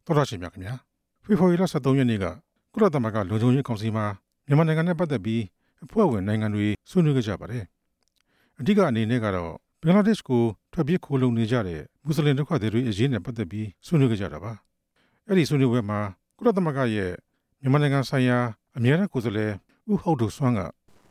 တော်ရရှိမြခင်ဗျာဖေဖော်ဝါရီလ23ရက်နေ့ကကုလသမဂ္ဂလုံခြုံရေးကောင်စီမှာမြန်မာနိုင်ငံနဲ့ပတ်သက်ပြီးအဖွဲ့ဝင်နိုင်ငံတွေဆွေးနွေးခဲ့ကြပါတယ်အဓိကအနေနဲ့ကတော့ဘင်္ဂလားဒေ့ရှ်ကိုထွက်ပြေးခိုလုံနေကြတဲ့မွတ်စလင်ဒုက္ခသည်တွေအရေးနဲ့ပတ်သက်ပြီးဆွေးနွေးခဲ့ကြတာပါအဲ့ဒီဆွေးနွေးပွဲမှာကုလသမဂ္ဂရဲ့မြန်မာနိုင်ငံဆိုင်ရာအမြဲတမ်းကိုယ်စားလှယ်ဦးဟောက်ဒိုဆွမ်းက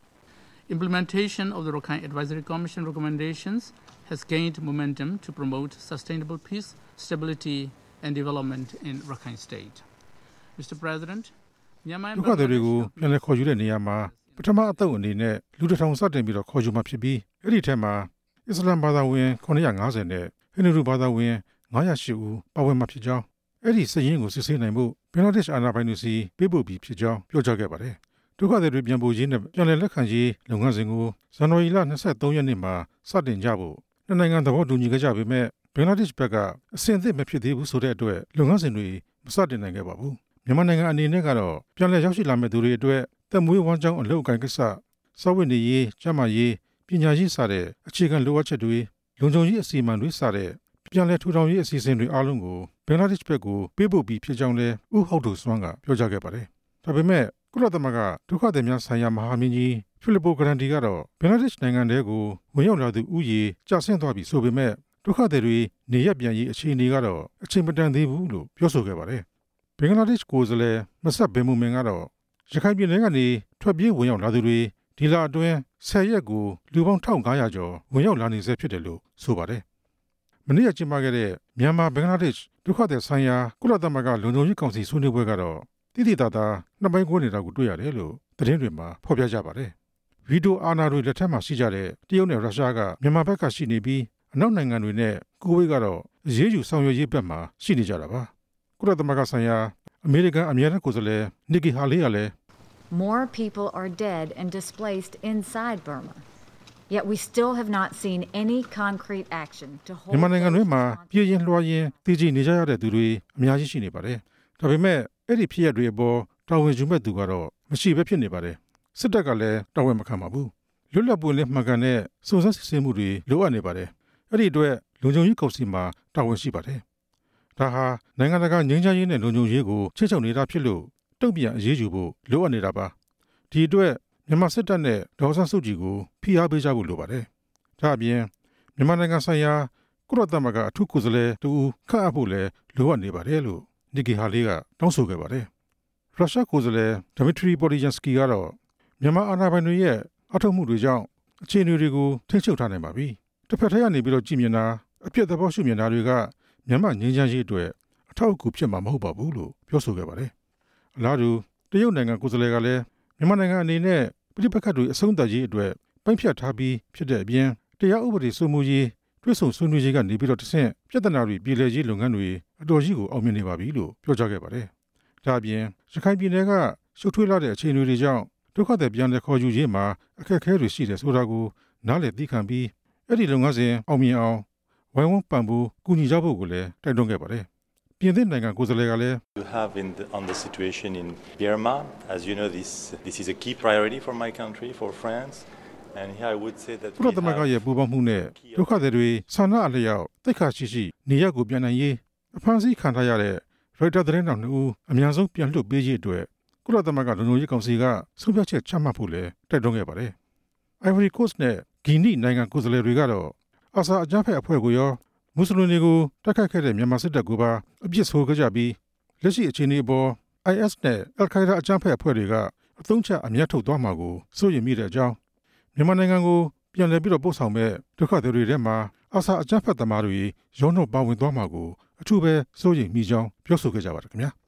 Implementation of the Rakhine Advisory Commission recommendations has gained momentum to promote sustainable peace, stability and development in Rakhine State. Mr. President, ဒုက္ခသည်တွေကိုပြန်လည်ခေါ်ယူတဲ့နေရာမှာပထမအသုတ်အနေနဲ့လူတစ်ထောင်စတင်ပြီးတော့ခေါ်ယူမှာဖြစ်ပြီးအဲ့ဒီထဲမှာအစ္စလာမ်ဘာသာဝင်950နဲ့ဟိန္ဒူဘာသာဝင်908ဦးပါဝင်မှာဖြစ်ကြောင်းအဲ့ဒီစည်ရင်းကိုစစ်ဆေးနိုင်မှုဘင်္ဂလားဒေ့ရှ်အာဏာပိုင်တွေစီပေးပို့ပြီးဖြစ်ကြောင်းပြောကြားခဲ့ပါတယ်ဒုက္ခသည်တွေပြန်ပို့ရေးနဲ့ပြန်လည်လက်ခံရေးလုပ်ငန်းစဉ်ကိုဇန်နဝါရီလ23ရက်နေ့မှာစတင်ကြဖို့နှစ်နိုင်ငံသဘောတူညီခဲ့ကြပေမဲ့ဘင်္ဂလားဒေ့ရှ်ဘက်ကအဆင့်အသင့်မဖြစ်သေးဘူးဆိုတဲ့အတွက်လုပ်ငန်းစဉ်တွေမစတင်နိုင်ခဲ့ပါဘူးမြန်မာနိုင်ငံအနေနဲ့ကတော့ပြန်လည်ရောက်ရှိလာမဲ့သူတွေအတွက်သက်မွေးဝမ်းကြောင်းအလုပ်အကိုင်ကိစ္စစာဝတ်နေရေးကျန်းမာရေးပညာရေးစတဲ့အခြေခံလိုအပ်ချက်တွေလုံခြုံရေးအစီအမံတွေစတဲ့ပြန်လည်ထူထောင်ရေးအစီအစဉ်တွေအားလုံးကိုဘင်္ဂလားဒေ့ရှ်ဘက်ကိုပေးပို့ပြီးဖြစ်ကြောင်းလည်းဦးဟောက်ဒိုဆွမ်းကပြောကြားခဲ့ပါတယ်ဒါပေမဲ့ကုလသမဂ္ဂဒုက္ခသည်များဆိုင်ရာမဟာမင်းကြီးဖိလစ်ပိုဂရန်ဒီကတော့ဘင်္ဂလားဒေ့ရှ်နိုင်ငံထဲကိုဝင်ရောက်လာသူဥယေကျဆင်းသွားပြီဆိုပေမဲ့ဒုက္ခသည်တွေနေရပ်ပြန်ရေးအခြေအနေကတော့အချိန်မတန်သေးဘူးလို့ပြောဆိုခဲ့ပါတယ်ဘင်္ဂလားဒေ့ရှ်ကိုယ်စားလှယ်မဆက်ဘင်မူမင်ကတော့ရခိုင်ပြည်နယ်ကနေထွက်ပြေးဝင်ရောက်လာသူတွေဒီလအတွင်း10ရက်ကိုလူပေါင်း1500ကျော်ဝင်ရောက်လာနေဆဲဖြစ်တယ်လို့ဆိုပါတယ်မနေ့ကကျင်းပခဲ့တဲ့မြန်မာဘင်္ဂလားဒေ့ရှ်ဒုက္ခသည်ဆိုင်ရာကုလသမဂ္ဂလုံခြုံရေးကောင်စီဆွေးနွေးပွဲကတော့တိတိတသာနှစ်ပိုင်းကိုနေတာကိုတွေ့ရတယ်လို့သတင်းတွေမှာဖော်ပြကြပါတယ်ဗီဒီယိုအာဏာတွေလက်ထက်မှာရှိကြတဲ့တရုတ်နဲ့ရုရှားကမြန်မာဘက်ကရှိနေပြီးအနောက်နိုင်ငံတွေနဲ့ကိုဝေးကတော့အရေးယူဆောင်ရွက်ရေးဘက်မှာရှိနေကြတာပါကုလသမဂ္ဂဆိုင်ရာအမေရိကန်အမြဲတမ်းကိုယ်စားလှယ်နီကီဟာလီကလည်း More people are dead and displaced inside Burma. Yet we still have not seen any concrete action to hold မြန်မာနိုင်ငံတွင်းမှာပြည်ရင်လွှာရင်တည်ကြည်နေကြရတဲ့သူတွေအများကြီးရှိနေပါတယ်ဒါပေမဲ့အဲ့ဒီဖြစ်ရပ်တွေအပေါ်တာဝန်ယူမဲ့သူကတော့မရှိဘဲဖြစ်နေပါတယ်စစ်တပ်ကလည်းတာဝန်မခံပါဘူးလွတ်လပ်ပွင့်လင်းမှန်ကန်တဲ့စုံစမ်းစစ်ဆေးမှုတွေလိုအပ်နေပါတယ်အဲ့ဒီအတွက်လုံခြုံရေးကောင်စီမှာတာဝန်ရှိပါတယ်ဒါဟာနိုင်ငံတကာငြိမ်းချမ်းရေးနဲ့လုံခြုံရေးကိုချေချုပ်နေတာဖြစ်လို့တုံ့ပြန်အရေးယူဖို့လိုအပ်နေတာပါဒီအတွက်မြန်မာစစ်တပ်နဲ့ဒေါ်ဆန်းစုကြည်ကိုဖိအားပေးကြဖို့လိုပါတယ်ဒါအပြင်မြန်မာနိုင်ငံဆိုင်ရာကုလသမဂ္ဂအထူးကိုယ်စားလှယ်တူခန့်အပ်ဖို့လည်းလိုအပ်နေပါတယ်လို့နီကီဟာလီကတောင်းဆိုခဲ့ပါတယ်ရုရှားကိုယ်စားလှယ်ဒမီထရီပိုလီယန်စကီကတော့မြန်မာအာဏာပိုင်တွေရဲ့အထောက်အမှုတွေကြောင့်အခြေအနေတွေကိုထိန်းချုပ်ထားနိုင်ပါပြီတစ်ဖက်ထဲကနေပြီးတော့ကြည်မြင်တာအပြစ်သဘောရှုမြင်တာတွေကမြန်မာငြိမ်းချမ်းရေးအတွက်အထောက်အကူဖြစ်မှာမဟုတ်ပါဘူးလို့ပြောဆိုခဲ့ပါတယ်အလားတူတရုတ်နိုင်ငံကိုယ်စားလှယ်ကလည်းမြန်မာနိုင်ငံအနေနဲ့ပြည်ပခတ်တွေအဆုံးသတ်ရေးအတွက်ပိုင်းဖြတ်ထားပြီးဖြစ်တဲ့အပြင်တရားဥပဒေစိုးမိုးရေးတွဲဆုံဆွေးနွေးရေးကနေပြီးတော့တဆင့်ပြဿနာတွေပြည်လည်ရေးလုပ်ငန်းတွေအတော်ကြီးကိုအောင်မြင်နေပါပြီလို့ပြောကြားခဲ့ပါတယ်ဒါအပြင်ရခိုင်ပြည်နယ်ကရှုပ်ထွေးလာတဲ့အခြေအနေတွေကြောင့်ဒုက္ခသည်ပြန်လည်ခေါ်ယူရေးမှာအခက်အခဲတွေရှိတယ်ဆိုတာကိုနားလည်သိခံပြီးအဲ့ဒီလုပ်ငန်းစဉ်အောင်မြင်အောင်ဝိုင်းဝန်းပံ့ပိုးကူညီကြဖို့ကိုလည်းတိုက်တွန်းခဲ့ပါတယ်ပြင်သစ်နိုင်ငံကိုယ်စားလှယ်ကလည်း You have on the situation in Burma as you know this is a key priority for my country for France and here I would say that ကုလသမဂ္ဂရဲ့ပူးပေါင်းမှုနဲ့ဒုက္ခသည်တွေဆန္ဒအလျောက်တိတ်ခါရှိနေရပ်ကိုပြန်နိုင်ရေးအဖမ်းဆီးခံထားရတဲ့ရိုက်တာသတင်းတောင်2ဦးအများဆုံးပြန်လွှတ်ပေးရေးအတွက်ကုလသမဂ္ဂလုံခြုံရေးကောင်စီကဆုံးဖြတ်ချက်ချမှတ်ဖို့လည်းတိုက်တွန်းခဲ့ပါတယ်။ Ivory Coast နဲ့ဂီနီနိုင်ငံကိုယ်စားလှယ်တွေကတော့အာဆာအကြမ်းဖက်အဖွဲ့ကိုရောမွတ်စလင်တွေကိုတိုက်ခိုက်ခဲ့တဲ့မြန်မာစစ်တပ်ကိုပါအပြစ်ဆိုခဲ့ကြပြီးလက်ရှိအခြေအနေပေါ် IS နဲ့ Al-Qaeda အကြမ်းဖက်အဖွဲ့တွေကအသုံးချအမြတ်ထုတ်သွားမှာကိုစိုးရိမ်မိတဲ့အကြောင်းမြန်မာနိုင်ငံကိုပြန်လည်ပြီးတော့ပို့ဆောင်မဲ့ဒုက္ခသည်တွေထဲမှာအာဆာအကြမ်းဖက်သမားတွေရောနှောပါဝင်သွားမှာကိုအထူးပဲစိုးရိမ်မိကြောင်းပြောဆိုခဲ့ကြပါတယ်ခင်ဗျာ။